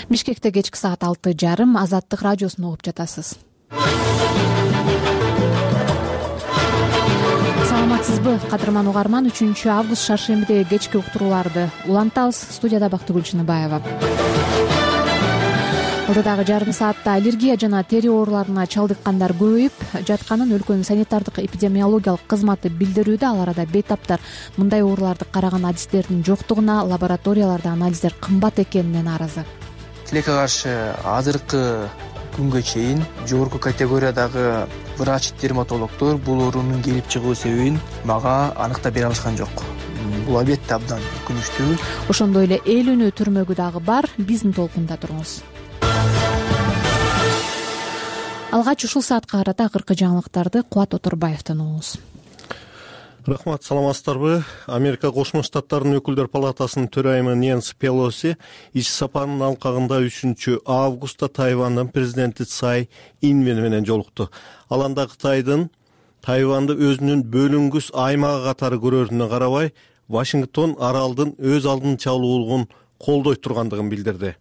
Бишкекте кечки саат 6:30 Азаттык радиосун угуп жатасыз. Саламатсызбы, кадырман угарман. 3 август шаршембидеги кечки уктурууларды улантабыз. Студияда Бактыгүл Чыныбаева. Алдыдагы жарым саатта аллергия жана тери ооруларына чалдыккандар көбөйүп жатканын өлкөнүн санитардык эпидемиологиялык кызматы билдирүүдө. Ал арада бейтаптар мындай ооруларды караган адистердин жоктугуна, лабораторияларда анализдер кымбат экенине нааразы. Тилекке каршы азыркы күнгө чейин жогорку категориядагы врач-дерматологдор бул оорунун келип чыгуу себебин мага аныктап бере алышкан жок. Бул албетте абдан өкүнүчтүү. Ошондой эле эл үнү түрмөгү дагы бар. Биздин толкунда туруңуз. Алгач ушул саатка карата акыркы жаңылыктарды Кубат Оторбаевден угуңуз. Рахмат, саламатсыздарбы? Америка Кошмо Штаттарынын өкүлдөр палатасынын төрайымы Нэнси Пелоси иш сапарынын алкагында 3 августта Тайвандын президенти Цай Инвен менен жолукту. Ал анда Кытайдын Тайванды өзүнүн бөлүнгүс аймагы катары көрөрүнө карабай, Вашингтон аралдын өз алдынча алуулугун колдой тургандыгын билдирди.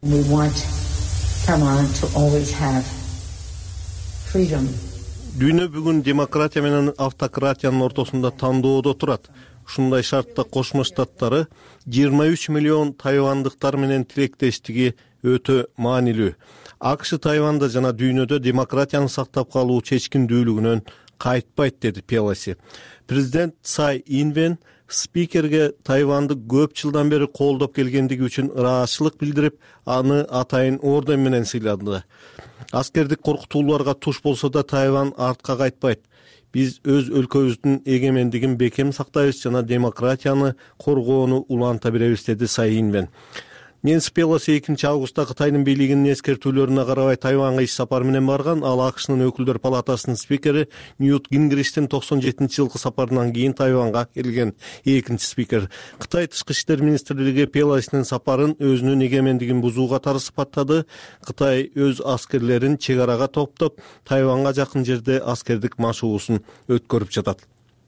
Дүйнө бүгүн демократия менен автократиянын ортосунда тандоодо турат. Ушундай шартта Кошмо Штаттары 23 миллион тайвандыктар менен тилектештиги өтө маанилүү. АКШ Тайванда жана дүйнөдө демократияны сактап калуу чечкиндүүлүгүнөн кайтпайт, деди Пелоси. Президент Цай Инвен спикерге Тайванды көп жылдан бери колдоп келгендиги үчүн ыраазычылык билдирип, аны атайын орден менен сыйлады. Аскердик коркутууларга туш болсо да Тайван артка кайтпайт. Биз өз өлкөбүздүн эгемендигин бекем сактайбыз жана демократияны коргоону уланта беребиз, деди Цай Инвен. Нэнси Пелоси 2 августта Кытайдын бийлигинин эскертүүлөрүнө карабай Тайванга иш сапар менен барган. Ал АКШнын өкүлдөр палатасынын спикери Ньют Гингриштин 97-жылкы сапарынан кийин Тайванга келген экинчи спикер. Кытай тышкы иштер министрлиги Пелосинин сапарын өзүнүн эгемендигин бузуу катары сыпаттады. Кытай өз аскерлерин чек арага топтоп, Тайванга жакын жерде аскердик машыгуусун өткөрүп жатат.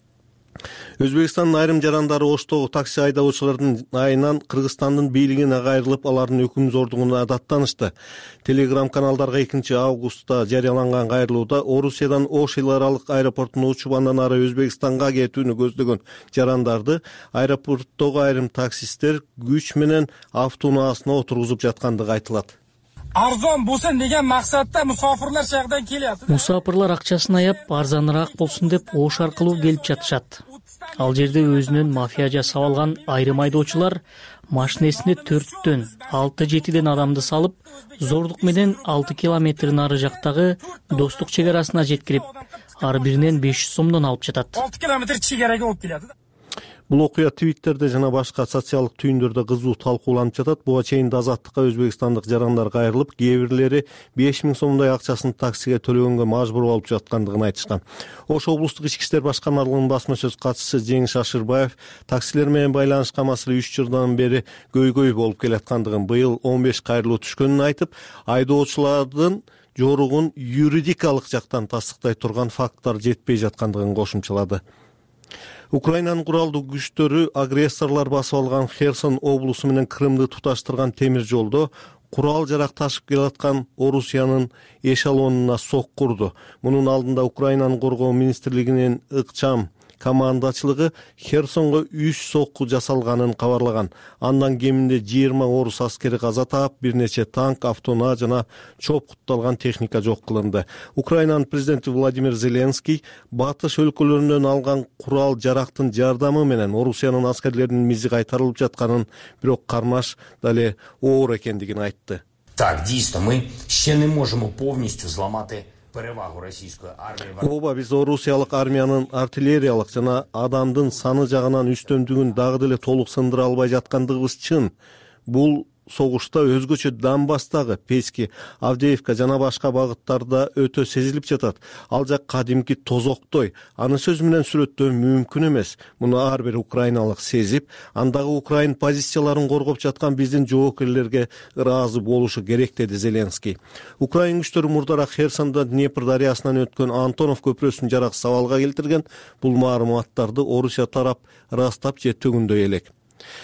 Өзбекстандын айрым жарандары Оштогу такси айдоочулардын айынан Кыргызстандын бийлигине кайрылып, алардын өкүмзордугуна даттанышты. Телеграм каналдарга 2 августта жарыяланган кайрылууда Орусиядан Ош эл аралык аэропортуна учуп, андан ары Өзбекстанга кетүүнү көздөгөн жарандарды аэропорттогу айрым таксисттер күч менен автоунаасына отургузуп жаткандыгы айтылат. Арзан болсын деген максатта мусафирлер шаардан келет. Мусафирлер акчасын аяп, арзаныраак болсун деп Ош аркылуу келип жатышат. Ал жерде өзүнүн мафия жасап алган айрым айдоочулар машинесине 4-төн 6-7 адамды салып, зордук менен 6 километр нары жактагы достук чек арасына жеткирип, ар биринен 500 сомдон алып жатат. 6 километр чегараga болуп келет. Бул окуя Твиттерде жана башка социалдык түйүндөрдө кызуу талкууланып жатат. Буга чейин Азаттыкка өзбекстандык жарандар кайрылып, кээ бирлери 5000 сомдой акчасын таксиге төлөгөнгө мажбур болуп жаткандыгын айтышкан. Ош облустук ички иштер башкармалыгынын басма сөз катчысы Жеңиш Ашырбаев таксилер менен байланышкан маселе 3 жылдан бери көйгөй болуп келаткандыгын, быйыл 15 кайрылуу түшкөнүн айтып, айдоочулардын жоругун юридикалык жактан тастыктай турган факттар жетпей жаткандыгын кошумчалады. Украинанын куралдуу күчтөрү агрессорлор басып алган Херсон облусу менен Крымды туташтырган темир жолдо курал жарак ташып келаткан Орусиянын эшелонуна сок курду. Мунун алдында Украинанын коргоо министрлигинин ыкчам командачылыгы Херсонго 3 сокку жасалганын кабарлаган. Андан кеминде 20 орус аскери каза таап, бир нече танк, автоунаа жана чоп кутталган техника жок кылынды. Украинанын президенти Владимир Зеленский батыш өлкөлөрүнөн алган курал жарактын жардамы менен Орусиянын аскерлеринин мизи кайтарылып жатканын, бирок кармаш дале оор экендигин айтты. Так, дійсно, ми ще не можемо повністю зламати перевагу російської армії. Ооба, биз орусиялык армиянын артиллериялык жана адамдын саны жагынан үстөмдүгүн дагы деле толук сындыра албай жаткандыгыбыз чын. Бул согушта өзгөчө Донбасстагы Пески, Авдеевка жана башка багыттарда өтө сезилип жатат. Ал жак кадимки тозоктой. Аны сөз менен сүрөттөө мүмкүн эмес. Муну ар бир украиналык сезип, андагы Украин позицияларын коргоп жаткан биздин жоокерлерге ыраазы болушу керек, деди Зеленский. Украин күчтөрү мурдараак Херсонда Днепр дарыясынан өткөн Антонов көпүрөсүн жарак сабалга келтирген. Бул маалыматтарды Орусия тарап ырастап же төгүндөй элек.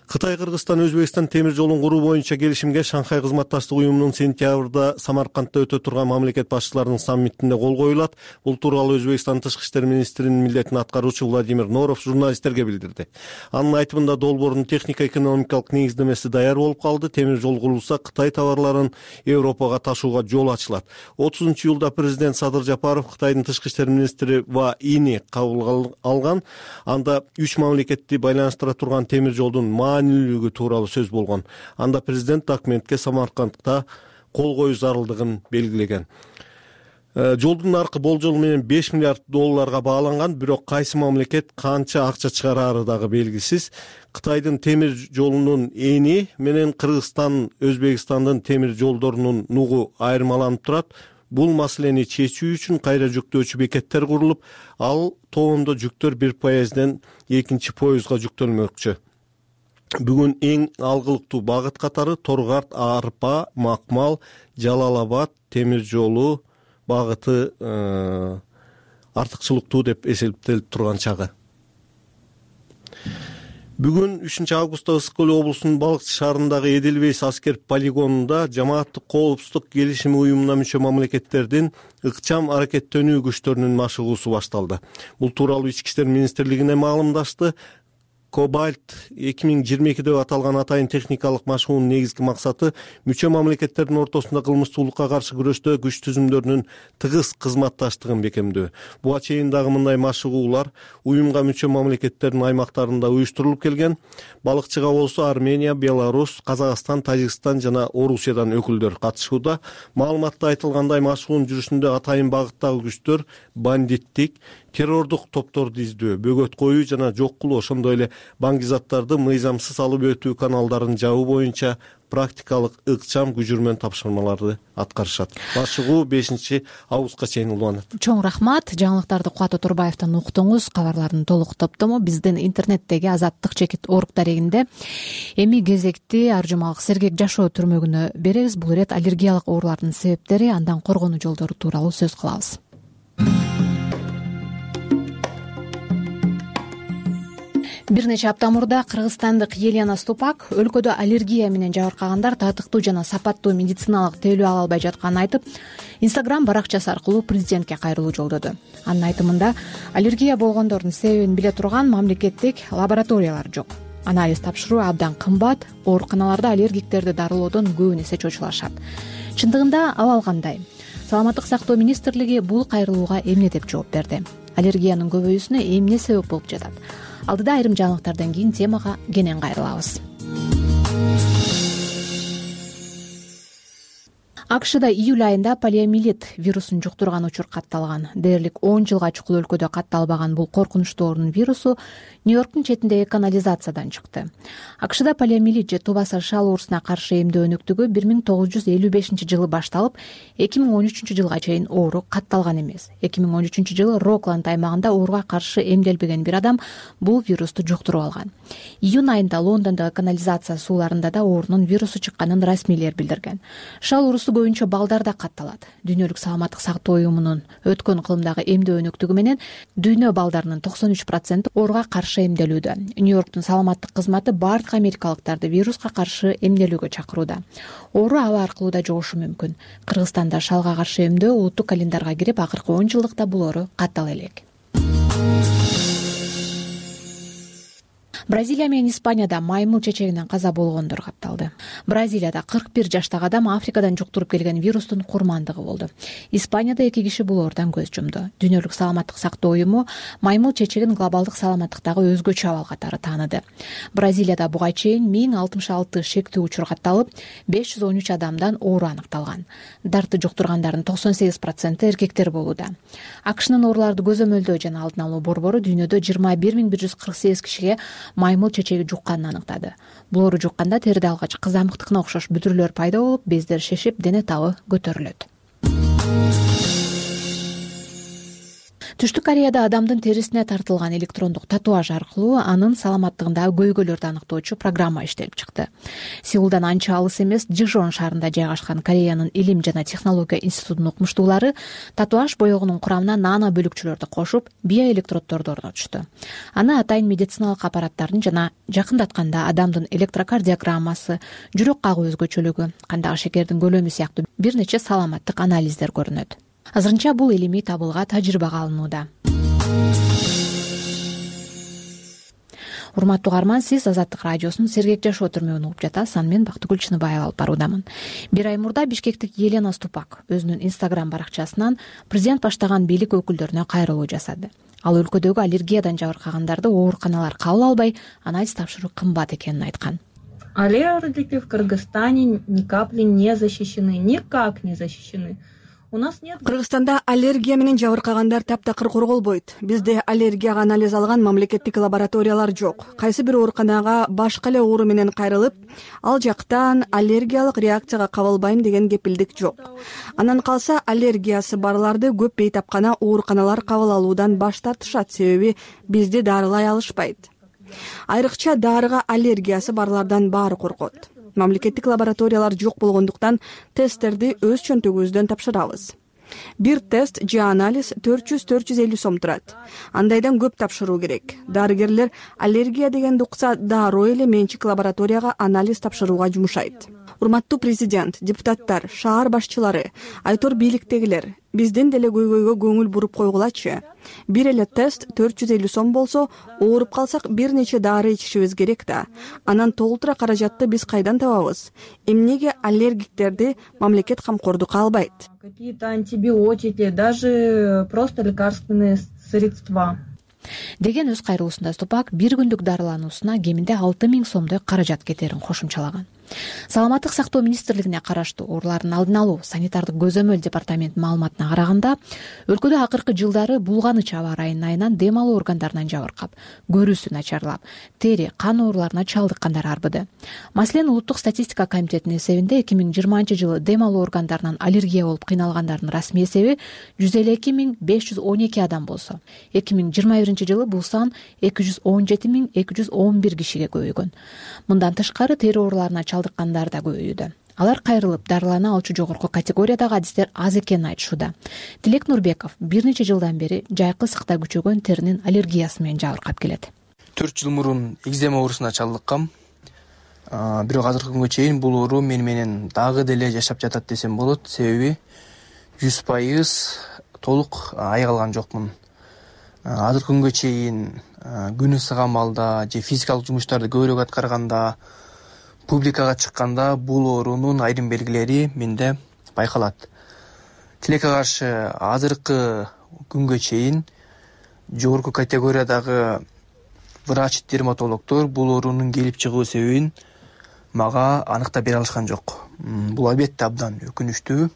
Кытай, Кыргызстан, Өзбекстан темир жолун куруу боюнча келишимге Шанхай кызматташтык уюмунун сентябрда Самаркандда өтө турган мамлекет башчыларынын саммитинде кол коюлат. Бул тууралуу Өзбекстан тышкы иштер министринин милдетин аткаруучу Владимир Норов журналисттерге билдирди. Анын айтымында долбоордун технико-экономикалык негиздемеси даяр болуп калды. Темир жол курулса, Кытай товарларын Европага ташууга жол ачылат. 30-июлда президент Садыр Жапаров Кытайдын тышкы иштер министри Ва Ини кабыл алган. Анда 3 мамлекетти байланыштыра турган темир жолдун маанилүүлүгү тууралуу сөз болгон. Анда президент документке Самаркандда кол коюу зарылдыгын белгилеген. Жолдун наркы болжол менен 5 миллиард долларга бааланган, бирок кайсы мамлекет канча акча чыгарары дагы белгисиз. Кытайдын темир жолунун эни менен Кыргызстан, Өзбекстандын темир жолдорунун нугу айырмаланып турат. Бул маселени чечүү үчүн кайра жүктөөчү бекеттер курулуп, ал тоомдо жүктөр бир поездден экинчи поездга жүктөлмөкчү. Бүгүн эң алгылыктуу багыт катары Торгарт, Арпа, Макмал, Жалал-Абад темир жолу багыты артыкчылыктуу деп эсептелип турган чагы. Бүгүн 3-августта Ысык көл облусунун Балыкчы шаарындагы Эделбейс аскер полигонунда жамааттык коопсуздук келишими уюмуна мүчө мамлекеттердин ыкчам аракеттенүү күчтөрүнүн машыгуусу башталды. Бул тууралуу Ички иштер министрлигине маалымдашты. Кобальт 2022 деп аталган атайын техникалык машыгуунун негизги максаты мүчө мамлекеттердин ортосунда кылмыштуулукка каршы күрөштө күч түзүмдөрүнүн тыгыз кызматташтыгын бекемдөө. Буга чейин дагы мындай машыгуулар уюмга мүчө мамлекеттердин аймактарында уюштурулуп келген. Балыкчыга болсо Армения, Беларусь, Казакстан, Тажикстан жана Орусиядан өкүлдөр катышууда. Маалыматта айтылгандай машыгуунун жүрүшүндө атайын багыттагы күчтөр бандиттик, террордук топторду издөө, бөгөт коюу жана жок кылуу, ошондой эле баңгизаттарды мыйзамсыз алып өтүү каналдарын жабуу боюнча практикалык ыкчам күжүрмөн тапшырмаларды аткарышат. Машыгуу 5-августка чейин уланат. Чоң рахмат. Жаңылыктарды Кубат Оторбаевден уктуңуз. Кабарлардын толук топтому биздин интернеттеги azаттык.org дарегинде. Эми кезекти Аржумалык сергек жашоо түрмөгүнө беребиз. Бул ирет аллергиялык оорулардын себептери, андан коргонуу жолдору тууралуу сөз кылабыз. Бир нече апта мурда кыргызстандык Елена Ступак өлкөдө аллергия менен жабыркагандар татыктуу жана сапаттуу медициналык тейлөө ала албай жатканын айтып, Instagram баракчасы аркылуу президентке кайрылуу жолдоду. Анын айтымында, аллергия болгондордун себебин биле турган мамлекеттик лабораториялар жок. Анализ тапшыруу абдан кымбат, ооруканаларда аллергиктерди дарылоодон көбүн эсе чочулашат. Чындыгында абал кандай? Саламаттык сактоо министрлиги бул кайрылууга эмне деп жооп берди? Аллергиянын көбөйүүсүнө эмне себеп болуп жатат? Алдыда айрым жаңылыктардан кийин темага кенен кайрылабыз. АКШда июль айында полиомиелит вирусун жуктурган учур катталган. Дээрлик 10 жылга чукул өлкөдө катталбаган бул коркунучтуу оорунун вирусу Нью-Йорктун четиндеги канализациядан чыкты. АКШда полиомиелит же тубаса шал оорусуна каршы эмдөө өнөктүгү 1955-жылы башталып, 2013-жылга чейин оору катталган эмес. 2013-жылы Рокланд аймагында ооруга каршы эмделбеген бир адам бул вирусту жуктуруп алган. Июнь айында Лондондогу канализация сууларында да оорунун вирусу чыкканын расмийлер билдирген. Шал оорусу көбүнчө балдарда катталат. Дүйнөлүк саламаттык сактоо уюмунун өткөн кылымдагы эмдөө өнөктүгү менен дүйнө балдарынын 93% ооруга каршы эмделүүдө. Нью-Йорктун саламаттык кызматы бардык америкалыктарды вируска каршы эмделүүгө чакырууда. Оору аба аркылуу да жугушу мүмкүн. Кыргызстанда шалга каршы эмдөө улуттук календарга кирип, акыркы 10 жылдыкта бул оору каттала элек. Бразилия менен Испанияда маймыл чечегинен каза болгондор катталды. Бразилияда 41 жаштагы адам Африкадан жуктуруп келген вирустун курмандыгы болду. Испанияда 2 киши бул оордан көз жумду. Дүйнөлүк саламаттык сактоо уюму маймыл чечегин глобалдык саламаттыктагы өзгөчө абал катары тааныды. Бразилияда буга чейин 1066 шектүү учур катталып, 513 адамдан оору аныкталган. Дарты жуктургандардын 98% эркектер болууда. АКШнын ооруларды көзөмөлдөө жана алдын алуу борбору дүйнөдө 21148 кишиге маймыл чечеги жукканын аныктады. Бул оору жукканда териде алгач кызамыктыкына окшош бүтүрлөр пайда болуп, бездер шешип, дене табы көтөрүлөт. Түштүк Кореяда адамдын терисине тартылган электрондук татуаж аркылуу анын саламаттыгындагы көйгөйлөрдү аныктоочу программа иштелип чыкты. Сеулдан анча алыс эмес Жижон шаарында жайгашкан Кореянын илим жана технология институтунун окумуштуулары татуаж боёгунун курамына нано бөлүкчөлөрдү кошуп, биоэлектроддорду орнотушту. Аны атайын медициналык аппараттардын жана жакындатканда адамдын электрокардиограммасы, жүрөк кагуу өзгөчөлүгү, кандагы шекердин көлөмү сыяктуу бир нече саламаттык анализдер көрүнөт. Азырынча бул илимий табылга тажрыйбага алынууда. Урматтуу угарман, сиз Азаттык радиосунун Сергек жашоо түрмөгүн угуп жатасыз. Аны мен Бактыгүл Чыныбаева алып баруудамын. Бир ай мурда бишкектик Елена Ступак өзүнүн Instagram баракчасынан президент баштаган бийлик өкүлдөрүнө кайрылуу жасады. Ал өлкөдөгү аллергиядан жабыркагандарды ооруканалар кабыл албай, анализ тапшыруу кымбат экенин айткан. Аллергики в Кыргызстане ни капли не защищены, никак не защищены. Кыргызстанда аллергия менен жабыркагандар таптакыр корголбойт. Бизде аллергияга анализ алган мамлекеттик лабораториялар жок. Кайсы бир ооруканага башка эле оору менен кайрылып, ал жактан аллергиялык реакцияга кабылбайм деген кепилдик жок. Анан калса аллергиясы барларды көп бейтапкана ооруканалар кабыл алуудан баш тартышат, себеби бизди дарылай алышпайт. Айрыкча дарыга аллергиясы барлардан баары коркот. Мамлекеттик лабораториялар жок болгондуктан тесттерди өз чөнтөгүбүздөн тапшырабыз. Бир тест же анализ 400-450 сом турат. Андайдан көп тапшыруу керек. Дарыгерлер аллергия дегенди укса дароо эле менчик лабораторияга анализ тапшырууга жумушайт. Урматтуу президент, депутаттар, шаар башчылары, айтор бийликтегилер, биздин деле көйгөйгө көңүл буруп койгулачы. Бир эле тест 450 сом болсо, ооруп калсак бир нече дары ичишибиз керек да. Анан толтура каражатты биз кайдан табабыз? Эмнеге аллергиктерди мамлекет камкордукка албайт? Какие-то антибиотики, даже просто лекарственные средства. Деген өз кайрылуусунда Ступак бир күндүк дарылануусуна кеминде 6000 сомдой каражат кетерин кошумчалаган. Саламаттык сактоо министрлигине караштуу оорулардын алдын алуу санитардык көзөмөл департаментинин маалыматына караганда, өлкөдө акыркы жылдары булганыч аба ырайынын айынан дем алуу органдарынан жабыркап, көрүүсү начарлап, тери, кан ооруларына чалдыккандар арбыды. Маселен, Улуттук статистика комитетинин эсебинде 2020-жылы дем алуу органдарынан аллергия болуп кыйналгандардын расмий эсеби 152.512 адам болсо, 2021-жылы бул сан 217.211 кишиге көбөйгөн. Мындан тышкары тери ооруларына чалдыккандар да көбөйүүдө. Алар кайрылып дарылана алчу жогорку категориядагы адистер аз экенин айтышууда. Тилек Нурбеков бир нече жылдан бери жайкы ысыкта күчөгөн теринин аллергиясы менен жабыркап келет. 4 жыл мурун экзема оорусуна чалдыккам. Бирок азыркы күнгө чейин бул оору менен дагы деле жашап жатат десем болот, себеби 100% толук айыгалган жокмун. Азыркы күнгө чейин күн ысыган маалда же физикалык жумуштарды көбүрөөк аткарганда, публикага чыкканда бул оорунун айрым белгилери менде байкалат. Тилекке каршы азыркы күнгө чейин жогорку категориядагы врач-дерматологдор бул оорунун келип чыгуу себебин мага аныктап бере алышкан жок. Бул албетте абдан өкүнүчтүү.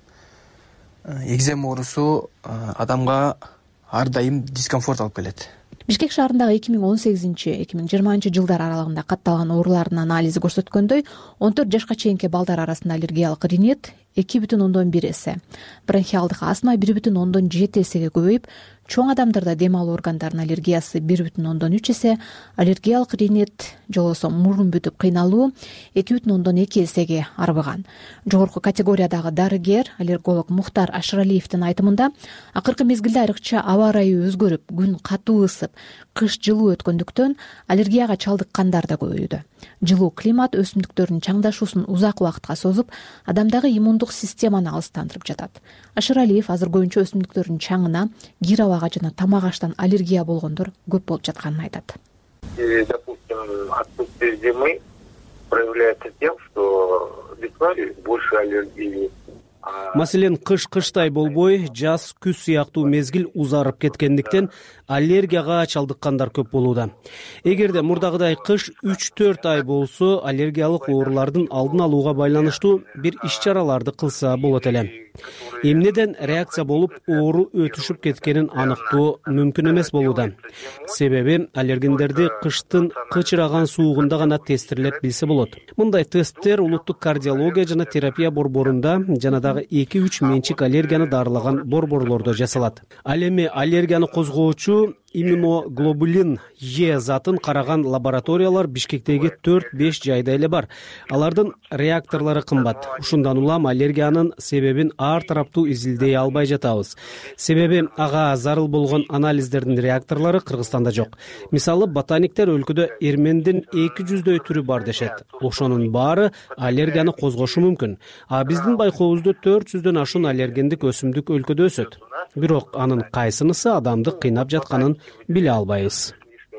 Экзема оорусу адамга ар дайым дискомфорт алып келет. Бишкек шаарындагы 2018-2020 жылдар аралыгында катталган оорулардын анализи көрсөткөндөй, 14 жашка чейинки балдар арасында аллергиялык ринит 2,1 эсе, бронхиалдык астма 1,7 эсеге көбөйүп, чоң адамдарда дем алуу органдарынын аллергиясы 1,3 эсе, аллергиялык ринит жолосо мурун бүтүп кыйналуу 2,2 эсеге арбыган. Жогорку категориядагы дарыгер, аллерголог Мухтар Ашыралиевдин айтымында, акыркы мезгилде айрыкча аба ырайы өзгөрүп, күн катуу ысып, кыш жылуу өткөндүктөн аллергияга чалдыккандар да көбөйүүдө. Жылуу климат өсүмдүктөрдүн чаңдашуусун узак убакытка созуп, адамдагы иммундук системаны алыстандырып жатат. Ашыралиев азыр көбүнчө өсүмдүктөрдүн чаңына, кир абага жана тамак аштан аллергия болгондор көп болуп жатканын айтат. Допустим, отсутствие зимы проявляется тем, что весной больше аллергии. Маселен, кыш кыштай болбой, жаз күз сыяктуу мезгил узарып кеткендиктен аллергияга чалдыккандар көп болууда. Эгерде мурдагыдай кыш 3-4 ай болсо, аллергиялык оорулардын алдын алууга байланыштуу бир иш-чараларды кылса болот эле. Эмнеден реакция болуп оору өтүшүп кеткенин аныктоо мүмкүн эмес болууда. Себеби аллергендерди кыштын кычыраган суугунда гана тестирлеп билсе болот. Мындай тесттер улуттук кардиология жана терапия борборунда жана дагы дагы 2-3 менчик аллергияны дарылаган борборлордо жасалат. Ал эми аллергияны козгоочу иммуноглобулин Е затын караган лабораториялар Бишкектеги 4-5 жайда эле бар. Алардын реакторлору кымбат. Ушундан улам аллергиянын себебин ар тараптуу изилдей албай жатабыз. Себеби ага зарыл болгон анализдердин реакторлору Кыргызстанда жок. Мисалы, ботаниктер өлкөдө эрмендин 200дөй түрү бар дешет. Ошонун баары аллергияны козгошу мүмкүн. А биздин байкообузда 400дөн ашуун аллергендик өсүмдүк өлкөдө өсөт. Бирок анын кайсынысы адамды кыйнап жатканын биле албайбыз.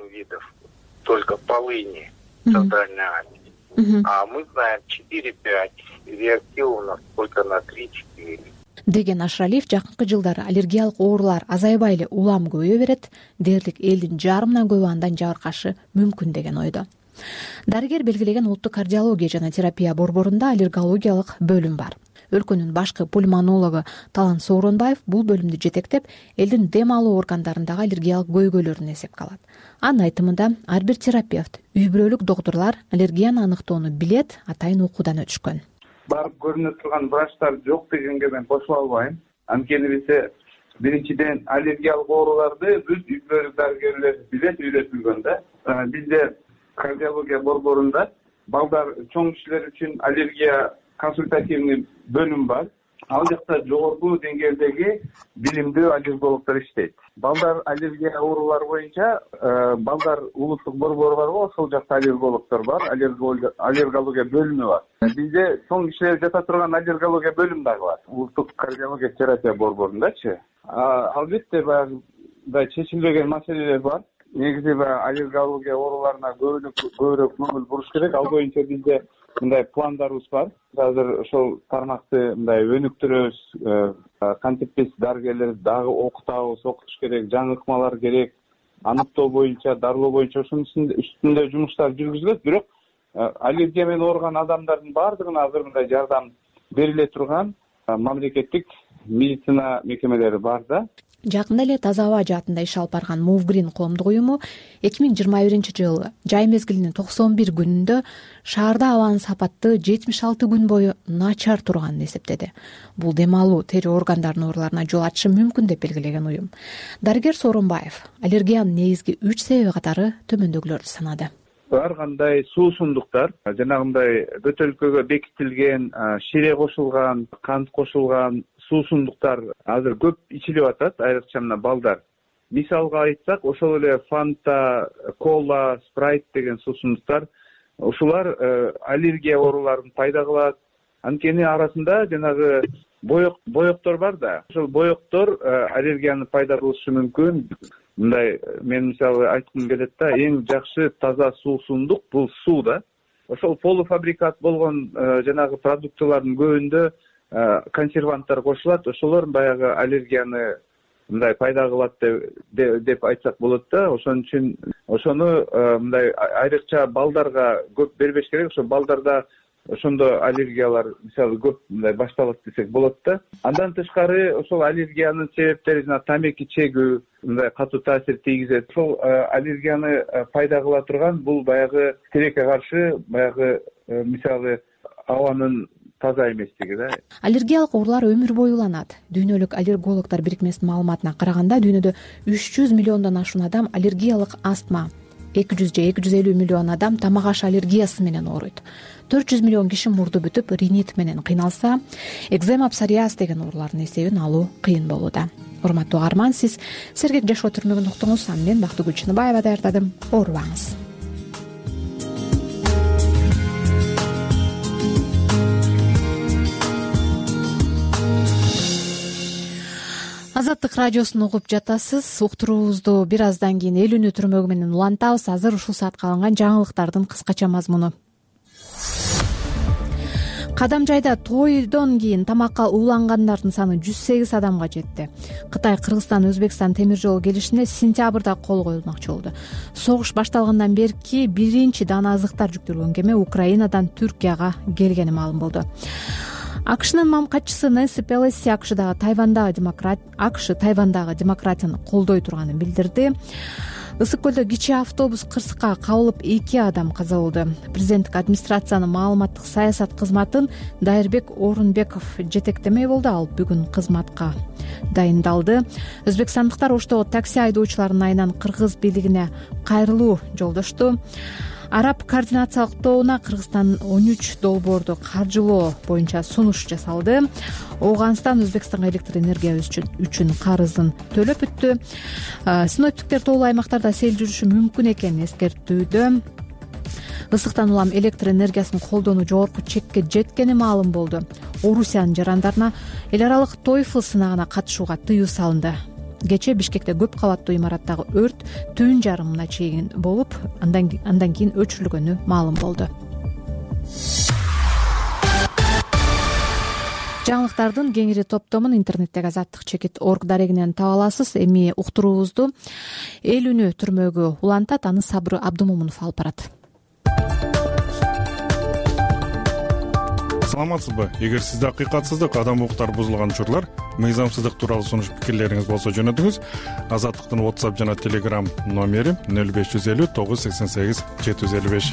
Только полыни центральной Азии. А мы знаем 4-5, реактивы у нас только на 3-4. Деген Ашралиев жакынкы жылдары аллергиялык оорулар азайбай эле улам көбөйө берет, дээрлик элдин жарымынан көбү андан жабыркашы мүмкүн деген ойдо. Дарыгер белгилеген улуттук кардиология жана терапия борборунда аллергологиялык бөлүм бар. Өлкөнүн башкы пульмонологу Талант Сооронбаев бул бөлүмдү жетектеп, элдин дем алуу органдарындагы аллергиялык көйгөйлөрүн эсепке алат. Анын айтымында, ар бир терапевт, үй бүлөлүк доктурлар аллергияны аныктоону билет, атайын окуудан өтүшкөн. Барып көрүнө турган врачтар жок дегенге мен кошула албайм. Анткени бизе биринчиден аллергиялык ооруларды бүт үй бүлөлүк дарыгерлер билет, үйрөтүлгөн да. Бизде кардиология борборунда балдар чоң кишилер үчүн аллергия консультативный бөлүм бар. Ал жакта жогорку деңгээлдеги билимдүү аллергологдор иштейт. Балдар аллергия оорулары боюнча балдар улуттук борбору барбы, ошол жакта аллергологдор бар, аллергология бөлүмү бар. Бизде чоң кишилер жата турган аллергология бөлүмү дагы бар. Улуттук кардиология терапия борборундачы. Албетте баягы чечилбеген маселелер бар. Негизи аллергология ооруларына көбүрөөк көңүл буруш керек. Ал боюнча бизде мындай пландарыбыз бар. Азыр ошол тармакты мындай өнүктүрөбүз. Кантип биз дарыгерлерди дагы окутабыз, окутуш керек, жаңы ыкмалар керек. Аныктоо боюнча, дарылоо боюнча ошонун үстүндө жумуштар жүргүзүлөт. Бирок аллергия менен ооруган адамдардын баардыгына азыр мындай жардам бериле турган мамлекеттик медицина мекемелери бар да. Жакында эле таза аба жаатында иш алып барган Move Green коомдук уюму 2021-жылы жай мезгилинин 91 күнүндө шаарда абанын сапаты 76 күн бою начар турганын эсептеди. Бул дем алуу, тери органдарынын ооруларына жол ачышы мүмкүн деп белгилеген уюм. Дарыгер Сооронбаев аллергиянын негизги 3 себеби катары төмөндөгүлөрдү санады. Ар кандай суусундуктар, жанагындай бөтөлкөгө бекитилген, шире кошулган, кант кошулган суусундуктар азыр көп ичилип атат, айрыкча мына балдар. Мисалга айтсак, ошол эле Фанта, Кола, Спрайт деген суусундуктар, ушулар аллергия ооруларын пайда кылат. Анткени арасында жанагы боектор бар да. Ошол боектор аллергияны пайда кылышы мүмкүн. Мындай мен мисалы айткым келет да, эң жакшы таза суусундук бул суу да. Ошол полуфабрикат болгон жанагы продуктылардын көбүндө консерванттар кошулат. Ошолор баягы аллергияны мындай пайда кылат деп айтсак болот да. Ошон үчүн ошону мындай айрыкча балдарга көп бербеш керек. Ошо балдарда ошондо аллергиялар мисалы көп мындай башталат десек болот да. Андан тышкары ошол аллергиянын себептери жана тамеки чегүү мындай катуу таасир тийгизет. Ошол аллергияны пайда кыла турган бул баягы тилекке каршы баягы мисалы абанын таза эместиги да. Аллергиялык оорулар өмүр бою уланат. Дүйнөлүк аллергологдор бирикмесинин маалыматына караганда, дүйнөдө 300 миллиондон ашуун адам аллергиялык астма, 200 же 250 миллион адам тамак аш аллергиясы менен ооруйт. 400 миллион киши мурду бүтүп, ринит менен кыйналса, экзема, псориаз деген оорулардын эсебин алуу кыйын болууда. Урматтуу угарман, сиз сергек жашоо түрмөгүн уктуңуз. Мен Бактыгүл Чыныбаева даярдадым. Оорубаңыз. Азаттык радиосун угуп жатасыз. Уктуруубузду бир аздан кийин эл үнү түрмөгү менен улантабыз. Азыр ушул саатка алынган жаңылыктардын кыскача мазмуну. Кадамжайда тойдон кийин тамакка уулангандардын саны 108 адамга жетти. Кытай, Кыргызстан, Өзбекстан темир жол келишине сентябрда кол коюлмакчы болду. Согуш башталгандан берки биринчи даана азыктар жүктөлгөн кеме Украинадан Түркияга келгени маалым болду. АКШнын мамкатчысы Нэнси Пелоси АКШ Тайвандагы демократияны колдой турганын билдирди. Ысык көлдө кичи автобус кырсыкка кабылып 2 адам каза болду. Президенттик администрациянын маалыматтык саясат кызматын Дайырбек Орунбеков жетектемей болду. Ал бүгүн кызматка дайындалды. Өзбекстандыктар Оштогу такси айдоочуларынын айынан кыргыз бийлигине кайрылуу жолдошту. Араб координациялык тобуна Кыргызстан 13 долбоорду каржылоо боюнча сунуш жасалды. Ооганстан Өзбекстанга электр энергия үчүн карызын төлөп бүттү. Синоптиктер тоолуу аймактарда сел жүрүшү мүмкүн экенин эскертүүдө. Ысыктан улам электр энергиясын колдонуу жогорку чекке жеткени маалым болду. Орусиянын жарандарына эл аралык TOEFL сынагына катышууга тыюу салынды. Кечээ Бишкекте көп кабаттуу имараттагы өрт түн жарымына чейин болуп, андан кийин өчүрүлгөнү маалым болду. Жаңылыктардын кеңири топтомун интернеттеги azattik.org дарегинен таба аласыз. Эми уктуруубузду эл үнү түрмөгү улантат, аны Сабыр Абдымомунов алып барат. Саламатсызбы? Эгер сизде акыйкатсыздык, адам укуктары бузулган учурлар, мыйзамсыздык тууралуу сунуш пикирлериңиз болсо жөнөтүңүз. Азаттыктын WhatsApp жана Telegram номери 0550 988 755.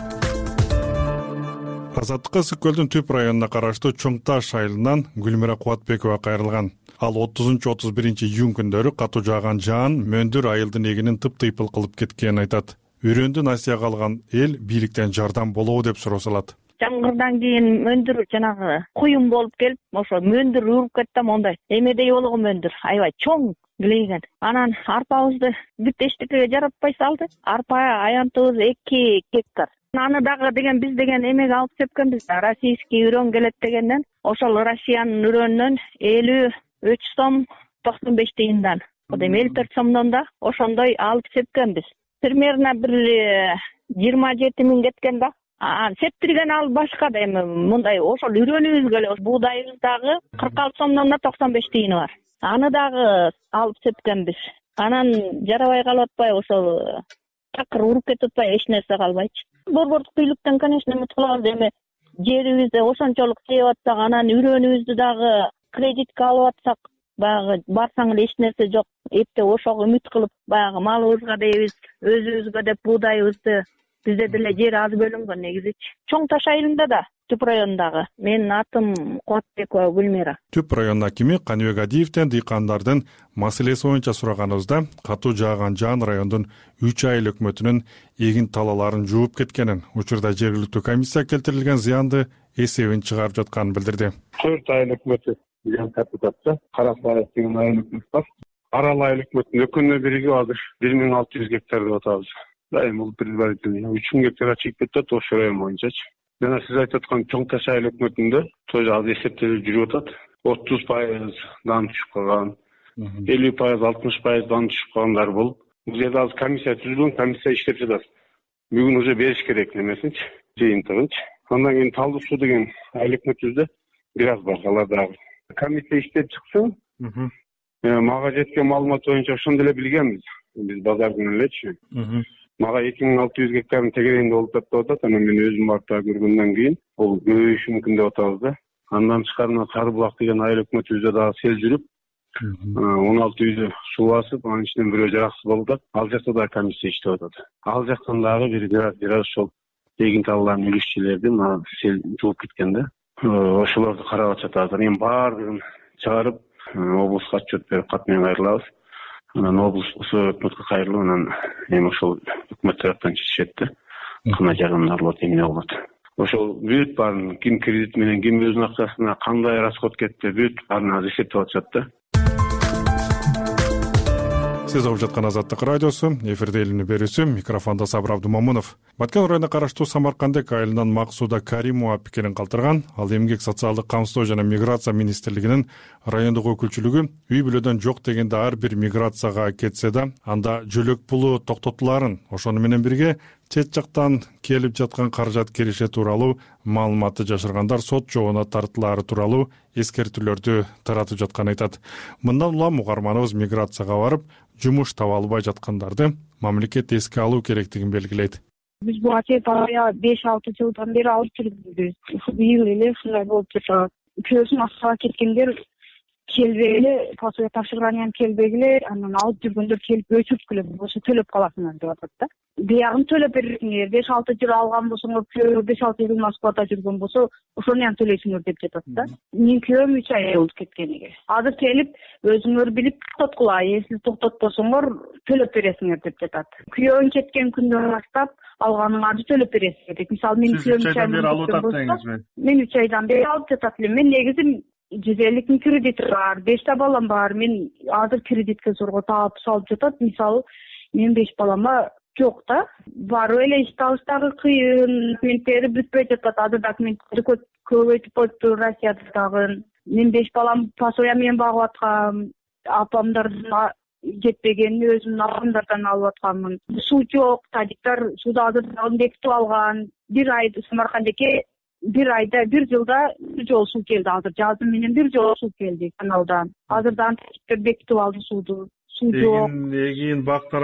Азаттыкка Ысык көлдүн Түп районуна караштуу Чоң Таш айылынан Гүлмира Кубатбекова кайрылган. Ал 30-31 июнь күндөрү катуу жааган жаан мөндүр айылдын эгинин тыптыйпыл кылып кеткенин айтат. Үрөндү насыя калган эл бийликтен жардам болобу деп суроо салат. Жаңгырдан кийин мөндүр жанагы куюм болуп келип, ошо мөндүр уруп кетти, мондай эмедей болгон мөндүр, аябай чоң килейген. Анан арпабызды бүт эчтекеге жаратпай салды. Арпа аянтыбыз 2 гектар. Аны дагы деген биз деген эмеге алып sepкенбиз. Российский үрөн келет дегенден, ошол Россиянын үрөнүнөн 53 сом 95 тыйындан. Эми 54 сомдон да ошондой алып sepкенбиз. Примерно бир 27 миң кеткен да. Септирген ал башка да эми мындай ошол үрөнүбүзгө эле буудайыбыз дагы 46 сомдон да 95 тыйыны бар. Аны дагы алып sepкенбиз. Анан жарабай калып атпайбы, ошол такыр уруп кетип атпайбы, эч нерсе калбайчы. Борбордук бийликтен, конечно, үмүт кылабыз. Эми жерибизди ошончолук сээп атсак, анан үрөнүбүздү дагы кредитке алып атсак, баягы барсаң эле эч нерсе жок. Эптеп ошого үмүт кылып, баягы малыбызга дейбиз, өзүбүзгө деп буудайыбызды, бизде деле жер аз бөлүнгөн негизичи. Чоң Таш айылында да, Түп районундагы. Менин атым Кубатбекова Гүлмира. Түп районунун акими Каныбек Адиевден дыйкандардын маселеси боюнча сураганыбызда катуу жааган жаан райондун 3 айыл өкмөтүнүн эгин талааларын жууп кеткенин, учурда жергиликтүү комиссия келтирилген зыянды эсебин чыгарып жатканын билдирди. 4 айыл өкмөтү зыян тартып жатса, Карасаев деген айыл өкмөт бар. Арал айыл өкмөтүнүн экөөнү биригип азыр 1600 гектар деп атабыз. Дайым бул предварительный 3000 гектарга чыгып кетет ошол район боюнчачы. Жана сиз айтып аткан Чоң Таш айыл өкмөтүндө тоже аз эсептелип жүрүп атат. 30% дан түшүп калган, 50%, 60% дан түшүп калгандар болуп. Бул жерде азыр комиссия түзүлгөн, комиссия иштеп жатат. Бүгүн уже бериш керек немесинчи, жыйынтыгынчы. Андан кийин Талдуу суу деген айыл өкмөтүбүздө бир аз бар, алар дагы. Комиссия иштеп чыксын. Мага жеткен маалымат боюнча ошондо эле билгенбиз. Биз базар күнү элечи. Мага 2600 гектардын тегерегинде болуп деп атат. Анан мен өзүм барып көргөндөн кийин бул көбөйүшү мүмкүн деп атабыз да. Андан тышкары Сары булак деген айыл өкмөтүбүздө дагы сел жүрүп, 16 үйдү суу басып, анын ичинен бирөө жараксыз болуп атат. Ал жакта да комиссия иштеп атат. Ал жактан дагы бир аз ошол эгин талааларын үлүшчүлөрдү сел жууп кеткен да. Ошолорду карап атышат азыр. Эми баардыгын чыгарып, облуска отчет берип кат менен кайрылабыз. Анан облустук өкмөткө кайрылып, анан эми ошол өкмөт тараптан чечишет да. Кандай жардамдар болот, эмне болот. Ошол бүт баарын ким кредит менен, ким өзүнүн акчасына кандай расход кетти, бүт баарын азыр эсептеп атышат да. Сиз угуп жаткан Азаттык радиосу, эфирде эл үнү берүүсү, микрофондо Сабыр Абдымомунов. Баткен районуна караштуу Самаркандек айылынан Максуда Каримова пикирин калтырган. Ал эмгек социалдык камсыздоо жана миграция министрлигинин райондук өкүлчүлүгү үй бүлөдөн жок дегенде ар бир миграцияга кетсе да, анда жөлөк пулу токтотуларын, ошону менен бирге чет жактан келип жаткан каражат киреше тууралуу маалыматты жашыргандар сот жообуна тартылаары тууралуу эскертүүлөрдү таратып жатканын айтат. Мындан улам угарманыбыз миграцияга барып, жумуш таба албай жаткандарды мамлекет эске алуу керектигин белгилейт. Биз буга чейин 5-6 жылдан бери алып жүрүбүз. Быйыл эле ушундай болуп жатат. Көзүн акчага кеткендер келбегиле, пособие тапшырган эми келбегиле, анан алып жүргөндөр келип өчүрткүлө болсо төлөп каласыңар деп атат да. Биягын төлөп бересиңер, 5-6 жыл алган болсоңор, күйөө 5-6 жыл Москвада жүргөн болсо, ошону эми төлөйсүңөр деп жатат да. Менин күйөөм 3 ай болду кеткениге. Азыр келип өзүңөр билип токтоткула, эсиз токтотпосоңор төлөп бересиңер деп жатат. Күйөөң кеткен күндөн баштап алганыңарды төлөп бересиңер деп. Мисалы мен күйөөм 3 айдан бери алып атат деңизби? Мен 3 айдан бери алып жатат элем. Мен негизи 150 миң кредит бар, 5 балам бар. Мен азыр кредитке зорго таап салып жатат. Мисалы мен 5 балама жок да. Барып эле иш табыштагы кыйын, документтери бүтпөй жатат. Азыр документтери көбөйтүп коюпту Россияда дагы. Мен 5 балам пособие менен багып аткам. Апамдардын жетпегенин өзүмдүн апамдардан алып атканмын. Суу жок, садиктер сууду азыр бекитип алган. 1 ай Самаркандеке 1 айда 1 жылда 1 жолу суу келди. Азыр жаздын менен 1 жолу суу келди каналдан. Азырдан бекитип алды сууду. Суу жок. Эгин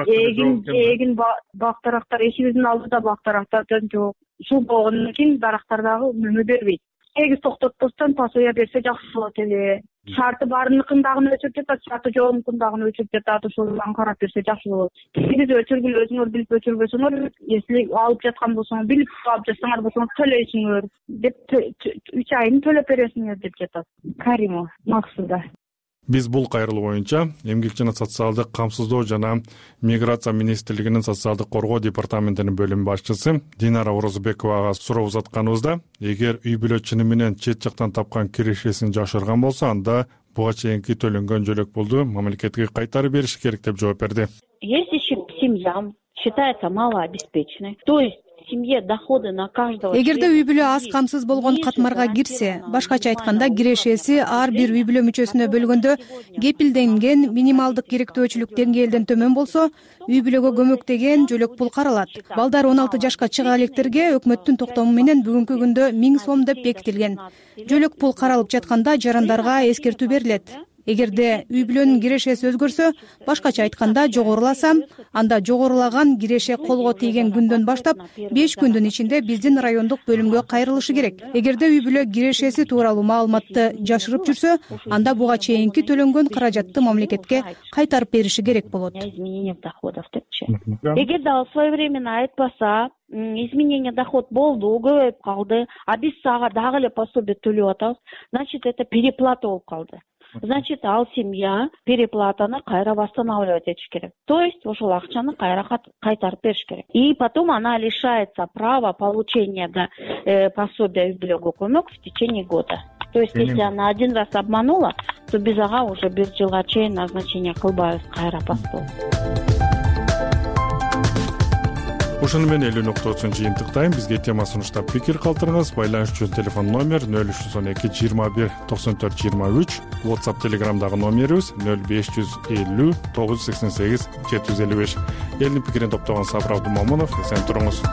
бактарактар эшигибиздин алдыда бактарактардан жок. Суу болгондон кийин дарактар дагы мөмө бербейт. Эгиз токтотпостон пособие берсе жакшы болот эле. Шарты барыныкын дагы өчүрүп жатат, шарты жокунун дагы өчүрүп жатат. Ошолорун карап берсе жакшы болот. Сиз өчүргүлө өзүңөр билип өчүрбөсөңөр, если алып жаткан болсоңор, билип алып жатсаңар болсоңор төлөйсүңөр деп 3 айын төлөп бересиңер деп жатат. Каримова, Максуда. Биз бул кайрылуу боюнча Эмгек жана социалдык камсыздоо жана миграция министрлигинин социалдык коргоо департаментинин бөлүм башчысы Динара Орозбековага суроо узатканыбызда, эгер үй бүлө чыны менен чет жактан тапкан кирешесин жашырган болсо, анда буга чейинки төлөнгөн жөлөк пулду мамлекетке кайтарып бериш керек деп жооп берди. Если семья считается малообеспеченной, то есть семье доходы на каждого. Эгерде үй бүлө аз камсыз болгон катмарга кирсе, башкача айтканда кирешеси ар бир үй бүлө мүчөсүнө бөлгөндө кепилденген минималдык керектөөчүлүк деңгээлден төмөн болсо, үй бүлөгө көмөктеген жөлөк пул каралат. Балдар 16 жашка чыга электерге өкмөттүн токтому менен бүгүнкү күндө 1000 сом деп бекитилген. Жөлөк пул каралып жатканда жарандарга эскертүү берилет. Эгерде үй бүлөнүн кирешеси өзгөрсө, башкача айтканда жогоруласа, анда жогорулаган киреше колго тийген күндөн баштап 5 күндүн ичинде биздин райондук бөлүмгө кайрылышы керек. Эгерде үй бүлө кирешеси тууралуу маалыматты жашырып жүрсө, анда буга чейинки төлөнгөн каражатты мамлекетке кайтарып бериши керек болот. Эгерде ал своевременно айтпаса, изменение доход болду, көбөйүп калды, а биз ага дагы эле пособие төлөп атабыз, значит, это переплата болуп калды. Значит, ал семья переплатаны кайра восстанавливать этиш керек. То есть, ошол акчаны кайра кайтарып бериш керек. И потом она лишается права получения пособия үй бүлөгө көмөк в течение года. То есть, если она один раз обманула, то биз ага уже 1 жылга чейин назначение кылбайбыз кайра постол. Ушуну менен элүү нуктасын жыйынтыктайм. Бизге тема сунуштап пикир калтырыңыз. Байланыш үчүн телефон номер 0312 21 94 23. WhatsApp Telegramдагы номерибиз 0550 988 755. Элдин пикирин топтогон Сабыр Абдумомунов. Эсен туруңуз.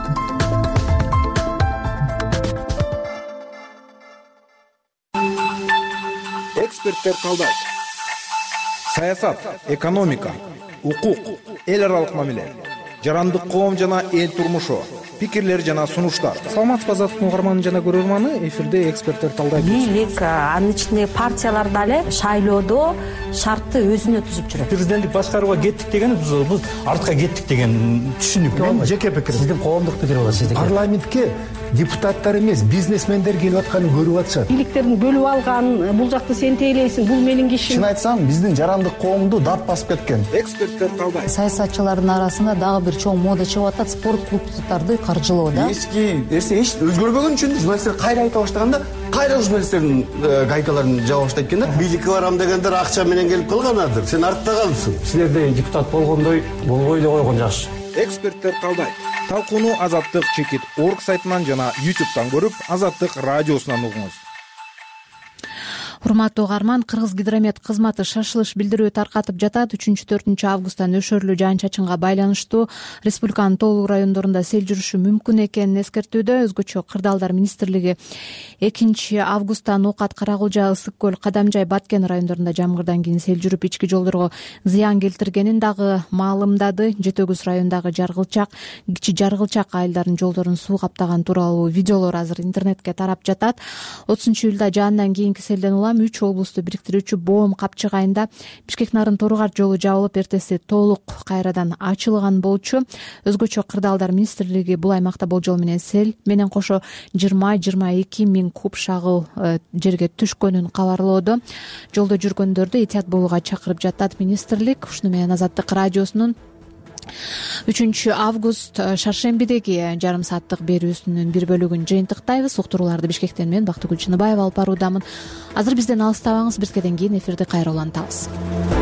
Эксперттер калдайт. Саясат, экономика, укук, эл аралык мамиле, жарандык коом жана эл турмушу, пикирлер жана сунуштар. Саламатсызбы азаттык угарманы жана көрөрманы, эфирде эксперттер талдайт. Бийлик, анын ичинде партиялар дагы шайлоодо шартты өзүнө түзүп жүрөт. Президенттик башкарууга кеттик деген биз артка кеттик деген түшүнүк. Мен жеке пикирим. Сиздин коомдук пикир болот сиздики. Парламентке депутаттар эмес, бизнесмендер келип атканын көрүп атышат. Бийликтерин бөлүп алган, бул жакты сен тейлейсиң, бул менин кишим. Чын айтсам, биздин жарандык коомду дат басып кеткен. Эксперттер талдайт. Саясатчылардын арасында дагы бир чоң мода чыгып атат, спорт клубдарды каржылоо да. Эски эч өзгөрбөгөн үчүн журналисттер кайра айта баштаганда, кайра журналисттердин гайкаларын жаба баштайт экен да. Бийликке барам дегендер акча менен келип калганадыр. Сен артта калыпсың. Силерде депутат болгондой болбой эле койгон жакшы. Эксперттер талдайт. Талкууну Азаттык чекит орг сайтынан жана YouTube'дан көрүп, Азаттык радиосунан угуңуз. Урматтуу угарман, Кыргызгидромет кызматы шашылыш билдирүү таркатып жатат. 3-4 августтан өшөрлүү жаан-чачынга байланыштуу республиканын тоолуу райондорунда сел жүрүшү мүмкүн экенин эскертүүдө. Өзгөчө Кырдаалдар министрлиги 2 августтан Окат, Каракулжа, Ысык көл, Кадамжай, Баткен райондорунда жамгырдан кийин сел жүрүп ички жолдорго зыян келтиргенин дагы маалымдады. Жети Өгүз районундагы Жаргылчак, Кичи Жаргылчак айылдарынын жолдорун суу каптаган тууралуу видеолор азыр интернетке тарап жатат. 30 июлда жаандан кийинки селден улам улам 3 облусту бириктирүүчү боом капчык айында Бишкек Нарын Торгар жолу жабылып, эртеси толук кайрадан ачылган болчу. Өзгөчө Кырдаалдар министрлиги бул аймакта болжол менен сел менен кошо 20-22 миң куб шагыл жерге түшкөнүн кабарлоодо. Жолдо жүргөндөрдү этият болууга чакырып жатат министрлик. Ушуну менен Азаттык радиосунун 3 август шаршембидеги жарым сааттык берүүсүнүн бир бөлүгүн жыйынтыктайбыз. Уктурууларды Бишкектен мен Бактыгүл Чыныбаева алып баруудамын. Азыр бизден алыстабаңыз, бир кезден кийин эфирди кайра улантабыз.